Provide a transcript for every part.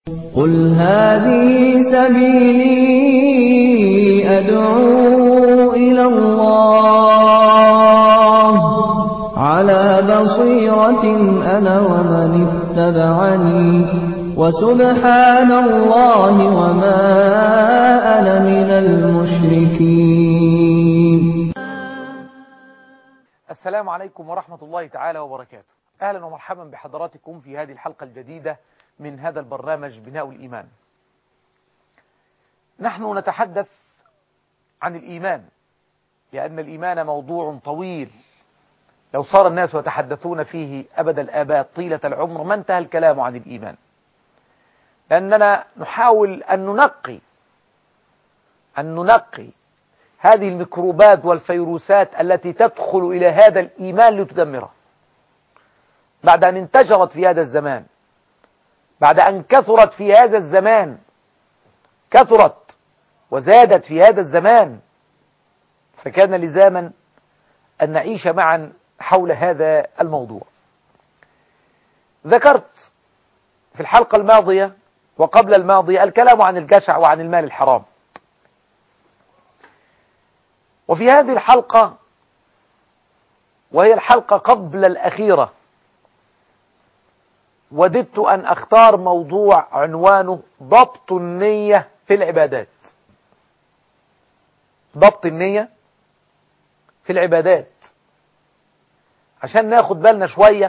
قل هذه سبيلي أدعو إلى الله على بصيرة أنا ومن اتبعني وسبحان الله وما أنا من المشركين. السلام عليكم ورحمة الله تعالى وبركاته. أهلا ومرحبا بحضراتكم في هذه الحلقة الجديدة من هذا البرنامج بناء الإيمان. نحن نتحدث عن الإيمان لأن الإيمان موضوع طويل، لو صار الناس يتحدثون فيه أبد الآباد طيلة العمر ما انتهى الكلام عن الإيمان، لأننا نحاول أن ننقي هذه الميكروبات والفيروسات التي تدخل إلى هذا الإيمان لتدمره بعد أن انتشرت في هذا الزمان، بعد أن كثرت في هذا الزمان، كثرت وزادت في هذا الزمان، فكان لزاما أن نعيش معا حول هذا الموضوع. ذكرت في الحلقة الماضية وقبل الماضية الكلام عن الجشع وعن المال الحرام، وفي هذه الحلقة وهي الحلقة قبل الأخيرة وددت أن أختار موضوع عنوانه ضبط النية في العبادات. ضبط النية في العبادات، عشان ناخد بالنا شوية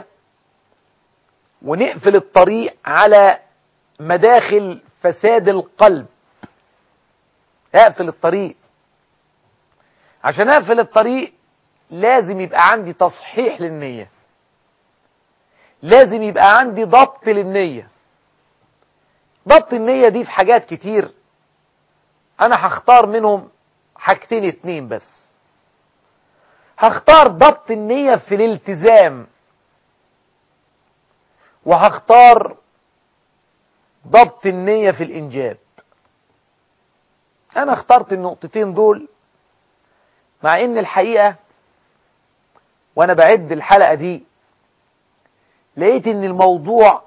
ونقفل الطريق على مداخل فساد القلب. اقفل الطريق، عشان اقفل الطريق لازم يبقى عندي تصحيح للنية، لازم يبقى عندي ضبط للنية. ضبط النية دي في حاجات كتير، انا هختار منهم حاجتين اتنين بس. هختار ضبط النية في الالتزام، وهختار ضبط النية في الإنجاب. أنا اخترت النقطتين دول مع إن الحقيقة وأنا بعد الحلقة دي لقيت إن الموضوع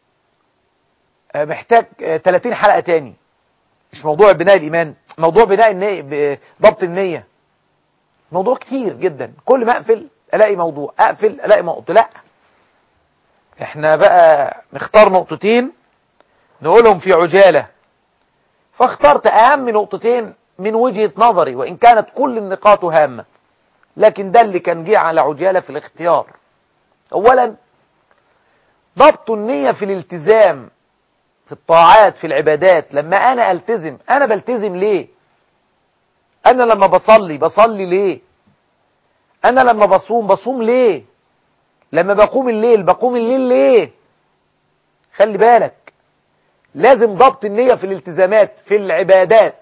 محتاج 30 حلقة تاني. مش موضوع بناء الإيمان، موضوع بناء النية، ضبط النية موضوع كتير جدا. كل ما أقفل ألاقي موضوع، أقفل ألاقي موضوع. لا، احنا بقى نختار نقطتين نقولهم في عجالة. فاخترت أهم نقطتين من وجهة نظري، وإن كانت كل النقاط هامة، لكن ده اللي كان جه على عجالة في الاختيار. أولا، ضبط النية في الالتزام في الطاعات في العبادات. لما أنا ألتزم، أنا بلتزم ليه؟ أنا لما بصلي ليه؟ أنا لما بصوم ليه؟ لما بقوم الليل ليه؟ خلي بالك، لازم ضبط النية في الالتزامات في العبادات.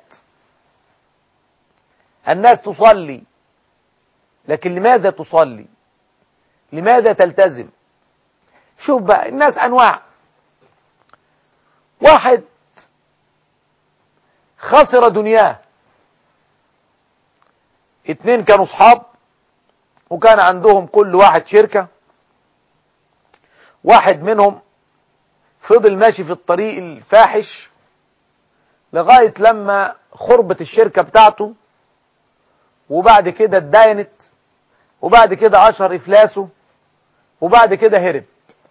الناس تصلي، لكن لماذا تصلي؟ لماذا تلتزم؟ شوف بقى، الناس أنواع. واحد خسر دنياه، اتنين كانوا صحاب وكان عندهم كل واحد شركة. واحد منهم فضل ماشي في الطريق الفاحش لغاية لما خربت الشركة بتاعته، وبعد كده اتداينت، وبعد كده أشهر إفلاسه، وبعد كده هرب.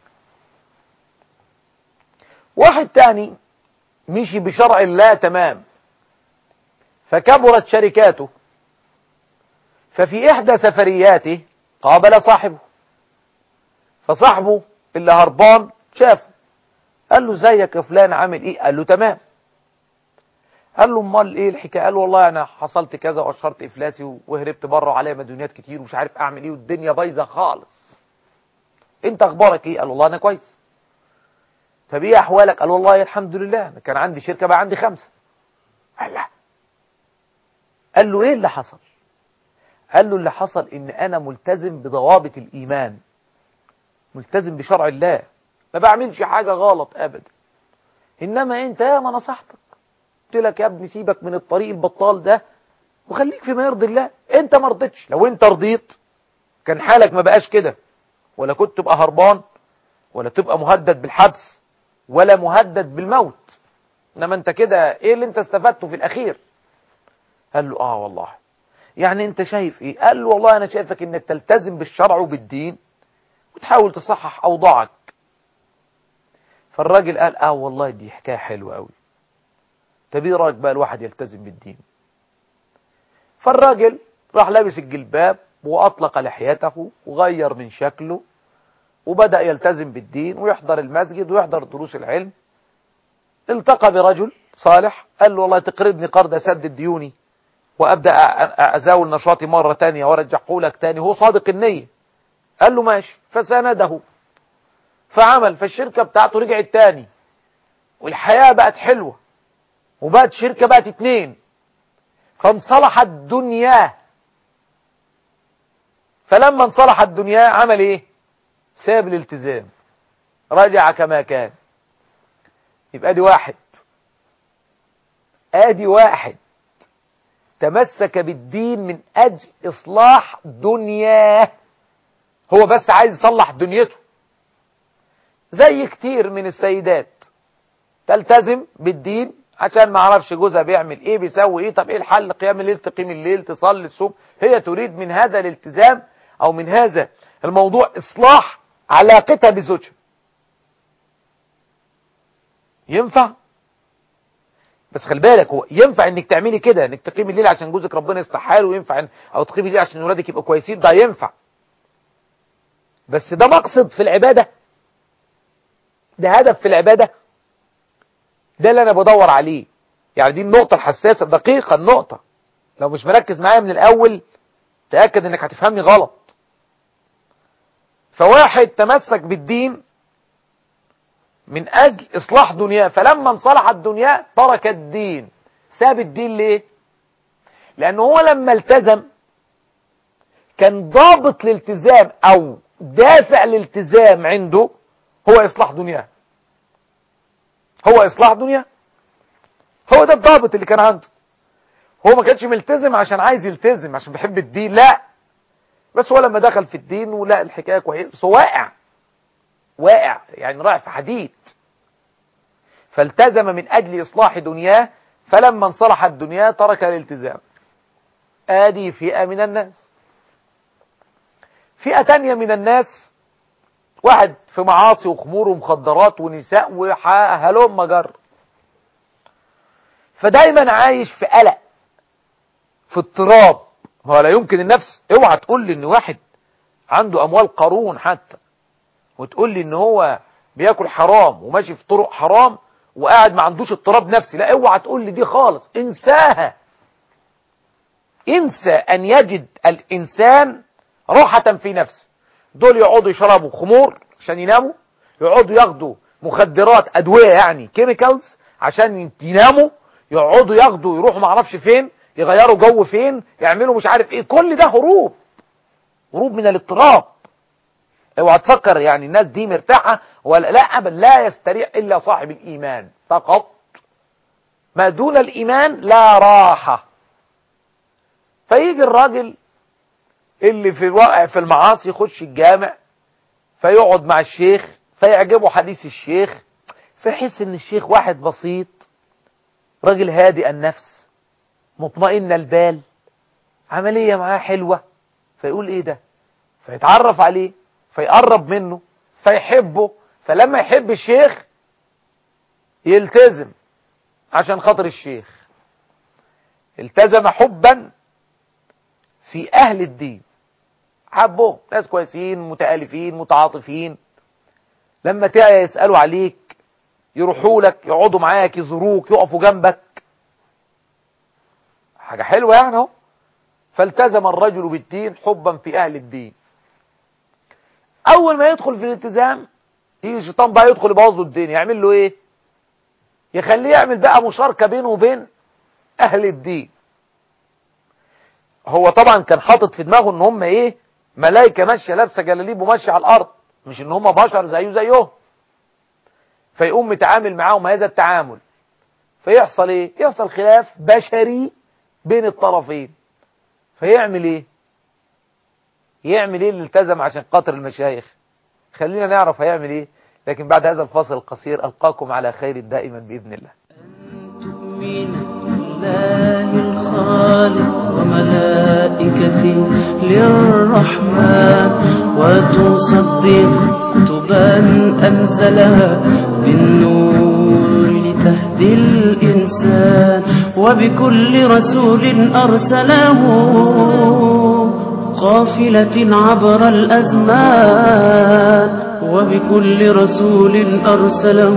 واحد تاني مشي بشرع الله تمام، فكبرت شركاته، ففي إحدى سفرياته قابل صاحبه، فصاحبه اللي هربان شافه، قال له زيك يا فلان، عامل ايه؟ قال له تمام. قال له امال ايه الحكايه؟ قال له والله انا حصلت كذا واشهرت افلاسي وهربت بره عليا مديونيات كتير ومش عارف اعمل ايه والدنيا بايظه خالص. انت اخبارك ايه؟ قال والله انا كويس. طب ايه احوالك؟ قال والله الحمد لله، انا كان عندي شركه بقى عندي 5. قال لا. قال له ايه اللي حصل؟ قال له اللي حصل ان انا ملتزم بضوابط الايمان، ملتزم بشرع الله، ما بعملش حاجه غلط ابدا. انما انت يا ما نصحتك، قلت لك يا ابني سيبك من الطريق البطال ده وخليك فيما يرضي الله. انت ما رضيتش. لو انت رضيت كان حالك ما بقاش كده، ولا كنت تبقى هربان، ولا تبقى مهدد بالحبس، ولا مهدد بالموت، انما انت كده ايه اللي انت استفدته في الاخير؟ قال له والله. يعني انت شايف ايه؟ قال له والله انا شايفك انك تلتزم بالشرع وبالدين وتحاول تصحح اوضاعك. فالراجل قال والله دي حكايه حلوه قوي. طب ايه رايك بقى الواحد يلتزم بالدين؟ فالراجل راح لابس الجلباب واطلق لحيته وغير من شكله وبدأ يلتزم بالدين ويحضر المسجد ويحضر دروس العلم. التقى برجل صالح قال له والله تقرضني قرض اسدد ديوني وابدأ ازاول نشاطي مرة تانية وارجعه لك تاني. هو صادق النية. قال له ماشي. فسانده فعمل. فالشركة بتاعته رجعت تاني والحياة بقت حلوة وبقت شركة بقت 2. فانصلحت دنياه. فلما انصلحت دنياه عمل ايه؟ ساب الالتزام رجع كما كان. يبقى ادي واحد تمسك بالدين من اجل اصلاح دنياه. هو بس عايز يصلح دنيته. زي كتير من السيدات تلتزم بالدين عشان ما اعرفش جوزها بيعمل ايه بيسوي ايه. طب ايه الحل؟ قيام الليل، تقيم الليل، تصلي الصبح. هي تريد من هذا الالتزام او من هذا الموضوع اصلاح علاقتها بزوجها. ينفع؟ بس خلي بالك، هو ينفع انك تعملي كده، انك تقيمي الليل عشان جوزك ربنا يصلح حاله، وينفع او تقيمي الليل عشان ولادك يبقوا كويسين، ده ينفع. بس ده مقصد في العبادة؟ ده هدف في العبادة؟ ده اللي انا بدور عليه. يعني دي النقطة الحساسة دقيقة. النقطة لو مش مركز معايا من الاول تأكد انك هتفهمني غلط. فواحد تمسك بالدين من اجل اصلاح دنياه، فلما انصلحت دنياه ترك الدين. ساب الدين ليه؟ لانه هو لما التزم كان ضابط الالتزام او دافع الالتزام عنده هو اصلاح دنياه. هو اصلاح دنياه، هو ده الضابط اللي كان عنده. هو ما كانش ملتزم عشان عايز يلتزم عشان بيحب الدين، لا. بس هو لما دخل في الدين ولا الحكايه كويسه، بس هو واقع يعني رايح في حديد. فالتزم من اجل اصلاح دنياه، فلما انصلحت دنياه ترك الالتزام. ادي فئه من الناس. فئه تانية من الناس واحد في معاصي وخمور ومخدرات ونساء وهلم مجر، فدايما عايش في قلق، في اضطراب. هو لا يمكن النفس. اوعى تقول لي ان واحد عنده اموال قارون حتى وتقول لي ان هو بياكل حرام وماشي في طرق حرام وقاعد ما عندوش اضطراب نفسي. لا، اوعى تقول لي دي خالص، انساها. انسى ان يجد الانسان راحة في نفسه. دول يقعدوا يشربوا خمور عشان يناموا، يقعدوا ياخدوا مخدرات، ادوية يعني كيميكالز عشان يناموا، يقعدوا ياخدوا يروحوا ما اعرفش فين، يغيروا جو فين، يعملوا مش عارف ايه. كل ده هروب من الاضطراب. اوعى تفكر يعني الناس دي مرتاحة ولا لا. ابدا، لا يستريح الا صاحب الايمان فقط. ما دون الايمان لا راحة. فيجي الراجل اللي في الواقع في المعاصي يخش الجامع فيقعد مع الشيخ فيعجبه حديث الشيخ، فيحس ان الشيخ واحد بسيط، راجل هادئ النفس مطمئن البال، عملية معاه حلوة، فيقول ايه ده، فيتعرف عليه فيقرب منه فيحبه. فلما يحب الشيخ يلتزم عشان خاطر الشيخ. التزم حبا في اهل الدين، حبهم ناس كويسين متآلفين متعاطفين، لما تعيا يسألوا عليك، يروحوا لك، يقعدوا معاك، يزوروك، يقفوا جنبك، حاجة حلوة يعني اهو. فالتزم الرجل بالدين حبا في اهل الدين. اول ما يدخل في الالتزام يجي الشيطان بقى يدخل يبوظ له الدين. يعمل له ايه؟ يخليه يعمل بقى مشاركة بينه وبين اهل الدين. هو طبعا كان حاطط في دماغه ان هم ايه، ملائكة ماشية لابسة جلاليب وماشية على الارض، مش ان هم بشر زيهم. فيقوم متعامل معاهم هذا التعامل، فيحصل ايه؟ يحصل خلاف بشري بين الطرفين. فيعمل ايه؟ يعمل ايه اللي التزم عشان خاطر المشايخ؟ خلينا نعرف هيعمل ايه. لكن بعد هذا الفاصل القصير ألقاكم على خير دائما بإذن الله. تؤمن بالله الخالق وملائكته للرحمن وتصدق كتبا أنزلها بالنور لتهدي الإنسان وبكل رسول أرسله قافلة عبر الأزمان وبكل رسول أرسله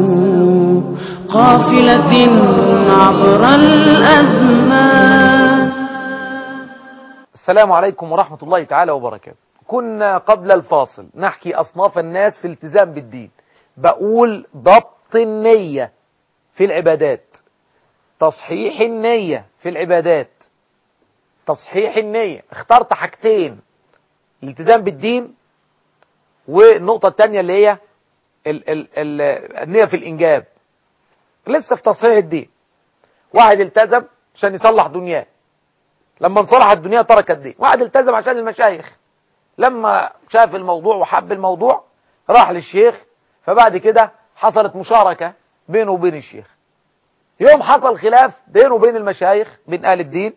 قافلة عبر الأزمان. السلام عليكم ورحمة الله تعالى وبركاته. كنا قبل الفاصل نحكي أصناف الناس في الالتزام بالدين. بقول ضبط النية في العبادات، تصحيح النية في العبادات، تصحيح النية. اخترت حاجتين، الالتزام بالدين والنقطة الثانية اللي هي النية في الإنجاب. لسه في تصحيح الدين. واحد التزم عشان يصلح دنياه، لما انصلح الدنيا ترك الدين. واحد التزم عشان المشايخ، لما شاف الموضوع وحب الموضوع راح للشيخ، فبعد كده حصلت مشاركة بينه وبين الشيخ. يوم حصل خلاف بينه وبين المشايخ، بين أهل الدين،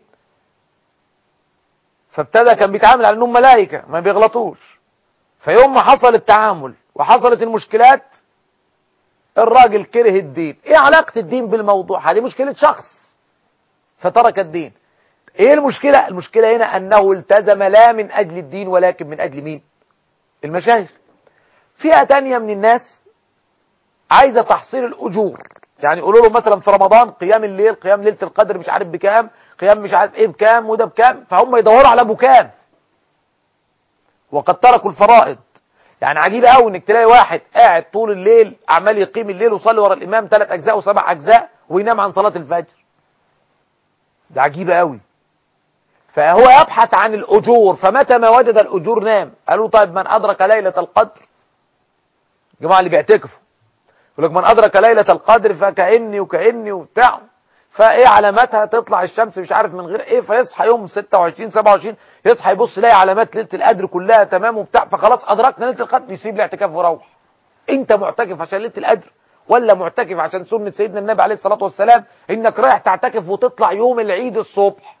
فابتدى كان بيتعامل على انهم ملائكة ما بيغلطوش. فيوم ما حصل التعامل وحصلت المشكلات، الراجل كره الدين. ايه علاقة الدين بالموضوع؟ هذه مشكلة شخص فترك الدين. ايه المشكلة؟ المشكلة هنا انه التزم لا من اجل الدين ولكن من اجل مين؟ المشايخ. فئة تانية من الناس عايزة تحصيل الاجور، يعني يقولوا له مثلا في رمضان قيام الليل، قيام ليلة القدر مش عارف بكام، قيام مش عارف ايه بكام وده بكام، فهم يدوروا على بكام وقد تركوا الفرائض. يعني عجيب قوي انك تلاقي واحد قاعد طول الليل عمال يقيم الليل ويصلي ورا الامام 3 أجزاء و7 أجزاء وينام عن صلاة الفجر. ده عجيب قوي. فهو يبحث عن الاجور، فمتى ما وجد الاجور نام. قالوا طيب من ادرك ليلة القدر، الجماعة اللي بيعتكفوا يقول لك من ادرك ليلة القدر فكأني وكأني وبتاع، فايه علاماتها؟ تطلع الشمس مش عارف من غير ايه، فيصحى يوم 26 27 يصحى يبص يلاقي علامات ليله القدر كلها تمام وبتاع، فخلاص ادركنا ليله القدر، يسيب الاعتكاف ويروح. انت معتكف عشان ليله القدر ولا معتكف عشان سنه سيدنا النبي عليه الصلاه والسلام انك رايح تعتكف وتطلع يوم العيد الصبح؟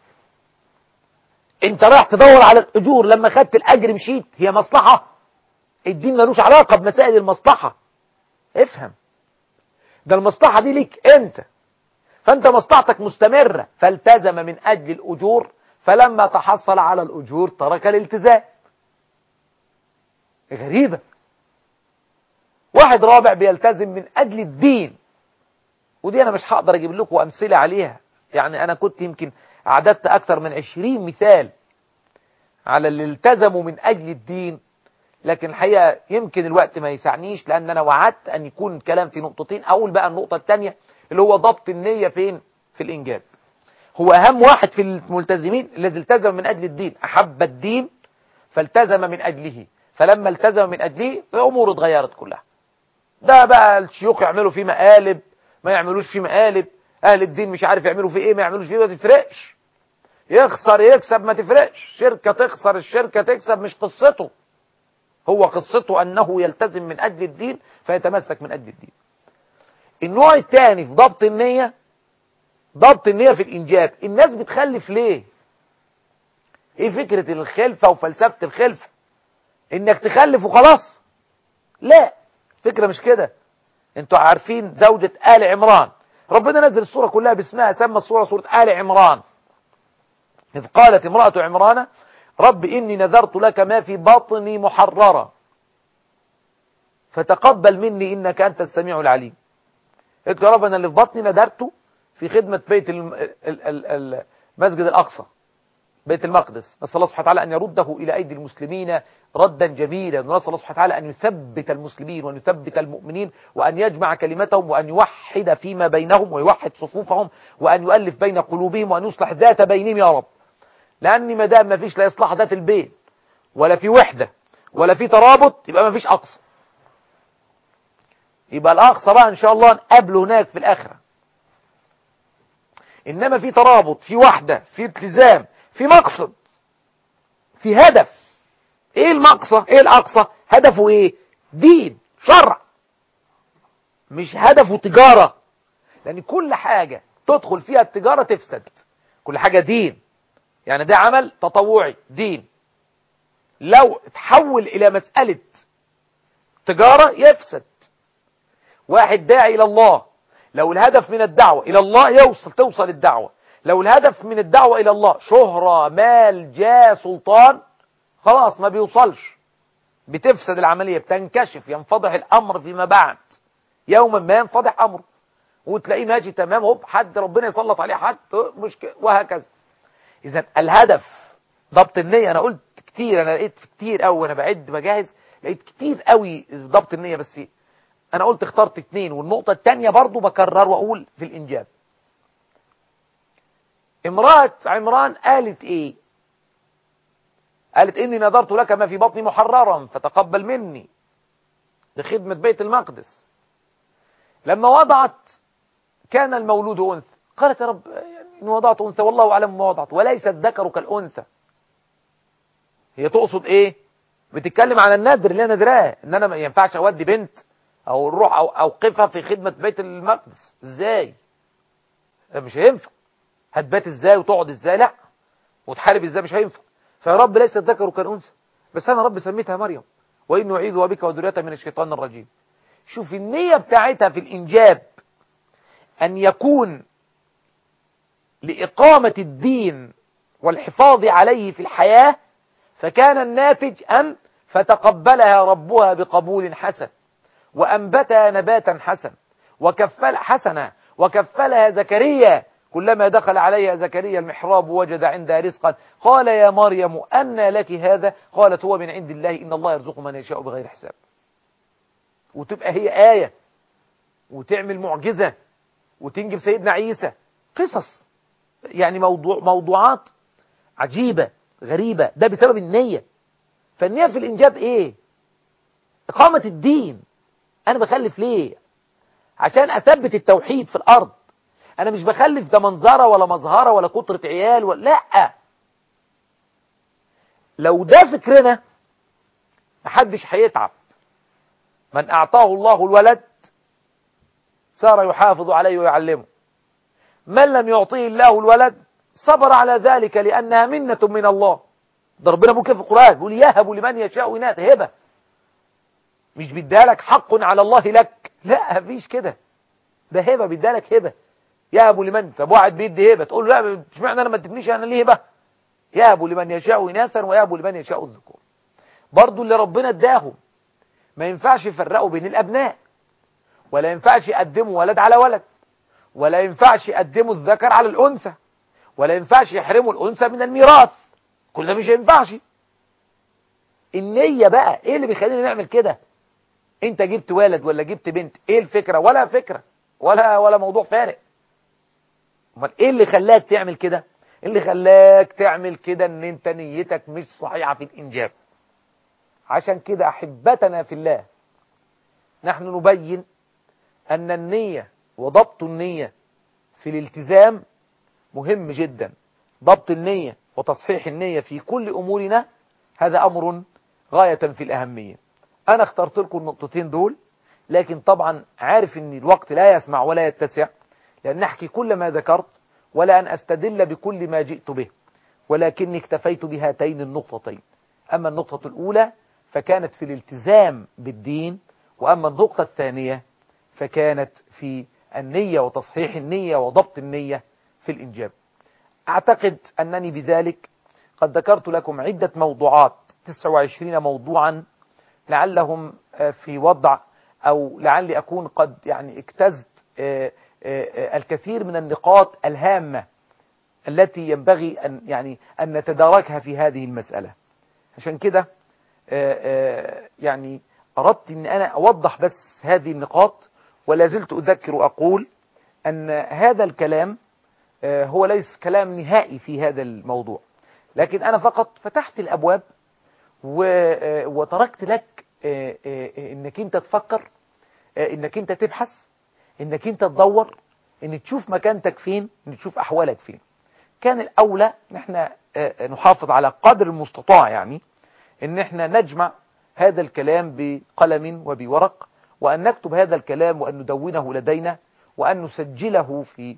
انت رايح تدور على الاجور، لما خدت الاجر مشيت. هي مصلحه، الدين ملوش علاقه بمسائل المصلحه. افهم، ده المصلحه دي ليك انت، فأنت مصلحتك مستمرة. فالتزم من أجل الأجور، فلما تحصل على الأجور ترك الالتزام. غريبة. واحد رابع بيلتزم من أجل الدين، ودي أنا مش هقدر أجيب لكم أمثلة عليها. يعني أنا كنت يمكن أعددت أكثر من 20 مثال على اللي التزموا من أجل الدين، لكن الحقيقة يمكن الوقت ما يسعنيش، لأن أنا وعدت أن يكون الكلام في نقطتين. أقول بقى النقطة الثانية اللي هو ضبط النية فين؟ في الإنجاب. هو أهم واحد في الملتزمين الذي التزم من أجل الدين، أحب الدين فالتزم من أجله، فلما التزم من أجله أموره اتغيرت كلها. ده بقى الشيوخ يعملوا فيه مقالب، ما يعملوش فيه مقالب، أهل الدين مش عارف يعملوا فيه إيه، ما يعملوش فيه، ما تفرقش. يخسر يكسب ما تفرقش، شركة تخسر الشركة تكسب، مش قصته. هو قصته أنه يلتزم من أجل الدين فيتمسك من أجل الدين. النوع الثاني في ضبط النية، ضبط النية في الإنجاب. الناس بتخلف ليه؟ ايه فكرة الخلفة وفلسفة الخلفة؟ انك تخلف وخلاص؟ لا، فكرة مش كده. انتوا عارفين زوجة آل عمران، ربنا نزل السورة كلها باسمها، سمى السورة سورة آل عمران. إذ قالت امرأة عمران رب إني نذرت لك ما في بطني محررا فتقبل مني إنك أنت السميع العليم. قلت يا رب أنا اللي في بطني نذرته في خدمة بيت المسجد الأقصى، بيت المقدس. نسأل الله سبحانه وتعالى أن يرده إلى أيدي المسلمين ردا جميلا، ونسأل الله سبحانه وتعالى أن يثبت المسلمين وأن يثبت المؤمنين وأن يجمع كلمتهم وأن يوحد فيما بينهم ويوحد صفوفهم وأن يؤلف بين قلوبهم وأن يصلح ذات بينهم يا رب. لأن ما دام ما فيش لا إصلاح ذات البين ولا في وحدة ولا في ترابط يبقى ما فيش أقصى. يبقى الأقصى بقى إن شاء الله نقابله هناك في الآخرة. إنما في ترابط، في وحدة، في التزام، في مقصد، في هدف. ايه المقصد؟ ايه الاقصى؟ هدفه ايه؟ دين. شرع، مش هدفه تجارة، لأن كل حاجة تدخل فيها التجارة تفسد. كل حاجة دين، يعني ده عمل تطوعي دين، لو تحول إلى مسألة تجارة يفسد. واحد داعي إلى الله، لو الهدف من الدعوة إلى الله توصل الدعوة، لو الهدف من الدعوة إلى الله شهرة مال جاه سلطان، خلاص ما بيوصلش، بتفسد العملية، بتنكشف، ينفضح الأمر فيما بعد، يوما ما ينفضح أمره وتلاقيه ماشي تمام، هوب حد ربنا يسلط عليه حد مشكلة، وهكذا. إذا الهدف ضبط النية. أنا قلت كتير، أنا لقيت كتير قوي وأنا بعد بجهز، لقيت كتير قوي ضبط النية، بس أنا قلت اخترت 2. والنقطة الثانية برضو بكرر وأقول في الإنجاب. امرأة عمران قالت إيه؟ قالت إني نذرت لك ما في بطني محررا فتقبل مني، لخدمة بيت المقدس. لما وضعت كان المولود أنثى، قالت يا رب إن وضعت أنثى والله أعلم ما وضعت وليس الذكر كالأنثى. هي تقصد إيه؟ بتتكلم على النذر اللي أنا ندراه، إن أنا ما ينفعش أودي بنت أو نروح أو أوقفها في خدمة بيت المقدس. إزاي؟ مش هينفع. هتبات إزاي وتقعد إزاي؟ لا. وتحارب إزاي؟ مش هينفع. فيا رب ليس الذكر كالأنثى، بس أنا رب سميتها مريم وإن أعيذها بك وذريتها من الشيطان الرجيم. شوف النية بتاعتها في الإنجاب أن يكون لإقامة الدين والحفاظ عليه في الحياة، فكان الناتج أن فتقبلها ربها بقبول حسن، وأنبتها نباتا حسنا، وكفلها زكريا كلما دخل عليها زكريا المحراب وجد عندها رزقا قال يا مريم أنى لك هذا؟ قالت هو من عند الله إن الله يرزق من يشاء بغير حساب. وتبقى هي آية وتعمل معجزة وتنجب سيدنا عيسى. قصص يعني موضوعات عجيبة غريبة، ده بسبب النية. فالنية في الإنجاب إيه؟ إقامة الدين. أنا بخلف ليه؟ عشان أثبت التوحيد في الأرض. أنا مش بخلف ده منظرة ولا مظهرة ولا كترة عيال ولا لا. لو ده فكرنا محدش هيتعب. من أعطاه الله الولد صار يحافظ عليه ويعلمه، من لم يعطيه الله الولد صبر على ذلك لأنها منة من الله. ده ربنا بيقول في القرآن، بيقول يهب لمن يشاء إناث، هبة، مش بيدالك حق على الله لك، لا مفيش كده، ده هبة، بيدالك هبة. يهب لمن، طب واحد بيدي هبة تقول له لا اشمعنى انا ما ادتنيش انا ليه هبة؟ يهب لمن يشاء إناثا ويهب لمن يشاء الذكور. برضو اللي ربنا اداهم ما ينفعش يفرقوا بين الأبناء، ولا ينفعش يقدموا ولد على ولد، ولا ينفعش يقدموا الذكر على الأنثى، ولا ينفعش يحرموا الأنثى من الميراث. كل ده مش ينفعش. النية بقى ايه اللي بيخلينا نعمل كده؟ انت جبت ولد ولا جبت بنت، ايه الفكرة؟ ولا فكرة ولا موضوع فارق. امال ايه اللي خلاك تعمل كده؟ اللي خلاك تعمل كده ان انت نيتك مش صحيحة في الإنجاب. عشان كده أحبتنا في الله، نحن نبين أن النية وضبط النية في الالتزام مهم جدا. ضبط النية وتصحيح النية في كل أمورنا هذا أمر غاية في الأهمية. أنا اخترت لكم النقطتين دول، لكن طبعا عارف أن الوقت لا يسمع ولا يتسع لأن نحكي كل ما ذكرت ولا أن أستدل بكل ما جئت به، ولكني اكتفيت بهاتين النقطتين. أما النقطة الأولى فكانت في الالتزام بالدين، وأما النقطة الثانية فكانت في النية وتصحيح النية وضبط النية في الإنجاب. أعتقد أنني بذلك قد ذكرت لكم عدة موضوعات، 29 موضوعا، لعلهم في وضع أو لعلي أكون قد يعني اجتزت الكثير من النقاط الهامة التي ينبغي أن نتداركها في هذه المسألة. عشان كده يعني أردت أن أنا أوضح بس هذه النقاط، ولا زلت أذكر وأقول أن هذا الكلام هو ليس كلام نهائي في هذا الموضوع، لكن أنا فقط فتحت الأبواب وتركت لك أنك أنت تفكر، أنك أنت تبحث، أنك أنت تدور، أن تشوف مكانتك فين، أن تشوف أحوالك فين. كان الأولى نحن نحافظ على قدر المستطاع، يعني أن احنا نجمع هذا الكلام بقلم وبورق وأن نكتب هذا الكلام وأن ندونه لدينا وأن نسجله في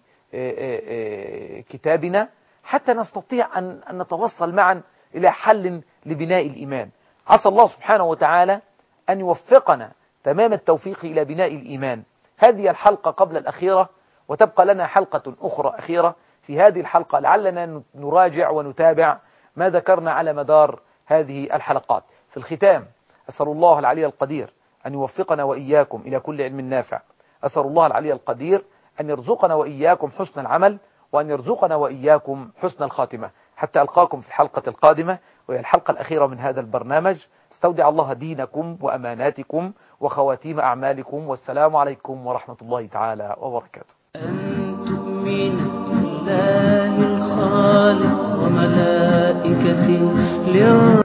كتابنا حتى نستطيع أن نتوصل معا إلى حل لبناء الإيمان. عسى الله سبحانه وتعالى أن يوفقنا تمام التوفيق إلى بناء الإيمان. هذه الحلقة قبل الأخيرة، وتبقى لنا حلقة أخرى أخيرة. في هذه الحلقة لعلنا نراجع ونتابع ما ذكرنا على مدار هذه الحلقات. في الختام أسأل الله العلي القدير أن يوفقنا وإياكم إلى كل علم نافع. أسأل الله العلي القدير أن يرزقنا وإياكم حسن العمل، وأن يرزقنا وإياكم حسن الخاتمة. حتى ألقاكم في الحلقة القادمة، وهي الحلقة الأخيرة من هذا البرنامج. استودع الله دينكم وأماناتكم وخواتيم أعمالكم، والسلام عليكم ورحمة الله تعالى وبركاته. أن تؤمن بالله الخالق وملائكته